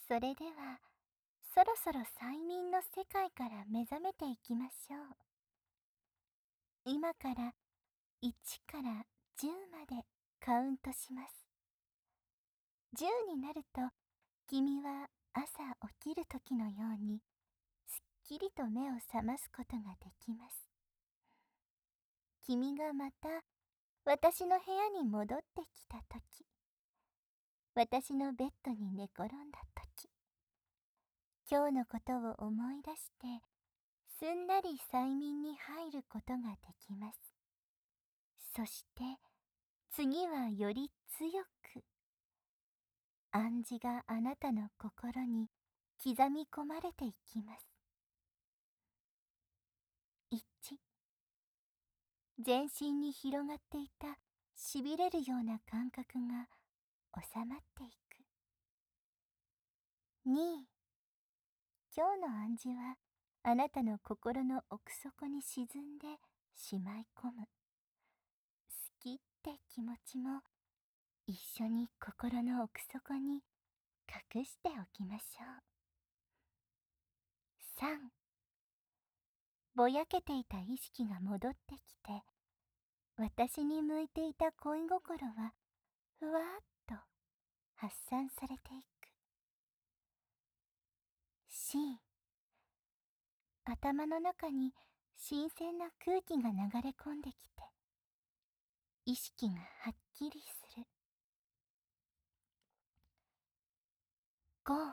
それでは、そろそろ催眠の世界から目覚めていきましょう。今から1から10までカウントします。10になると、君は朝起きる時のように、すっきりと目を覚ますことができます。君がまた私の部屋に戻ってきた時、私のベッドに寝転んだ時、今日のことを思い出して、すんなり催眠に入ることができます。そして、次はより強く、暗示があなたの心に刻み込まれていきます。1、全身に広がっていたしびれるような感覚が収まっていく。2、今日の暗示はあなたの心の奥底に沈んでしまい込む。好きって気持ちも一緒に心の奥底に隠しておきましょう。3、ぼやけていた意識が戻ってきて、私に向いていた恋心はふわっと発散されていく。4、頭の中に新鮮な空気が流れ込んできて、意識がはっきりする。5、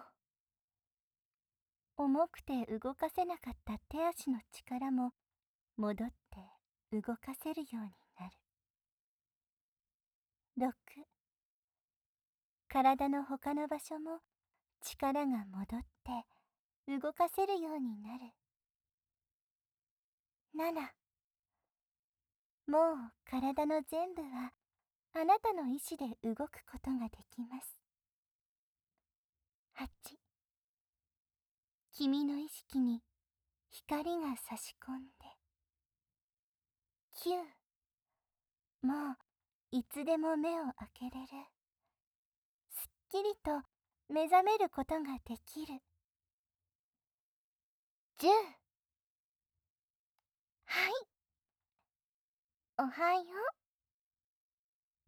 重くて動かせなかった手足の力も戻って動かせるようになる。6、体の他の場所も力が戻って動かせるようになる。7、もう体の全部はあなたの意志で動くことができます。8、君の意識に光が差し込んで。9、もういつでも目を開けれる。すっきりと目覚めることができる。10、はい、おはよう。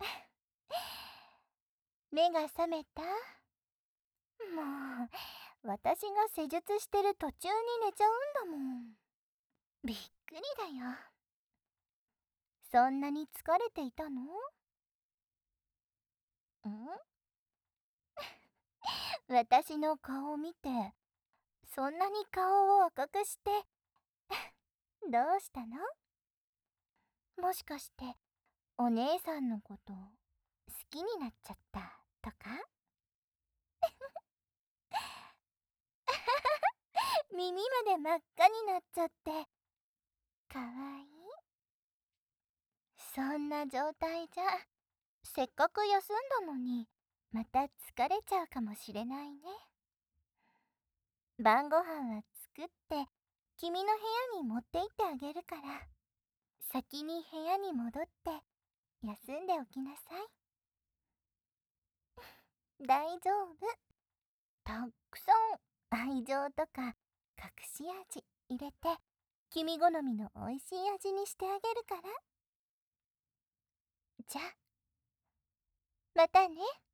目が覚めた？もう、私が施術してる途中に寝ちゃうんだもん。びっくりだよ。そんなに疲れていたの？私の顔を見て、そんなに顔を赤くして、どうしたの？もしかして、お姉さんのこと好きになっちゃったとか？耳まで真っ赤になっちゃって、かわいい。そんな状態じゃ、せっかく休んだのに、また疲れちゃうかもしれないね。晩ご飯は作って、君の部屋に持って行ってあげるから、先に部屋に戻って休んでおきなさい。大丈夫。たくさん愛情とか隠し味入れて、君好みの美味しい味にしてあげるから。じゃあ、またね。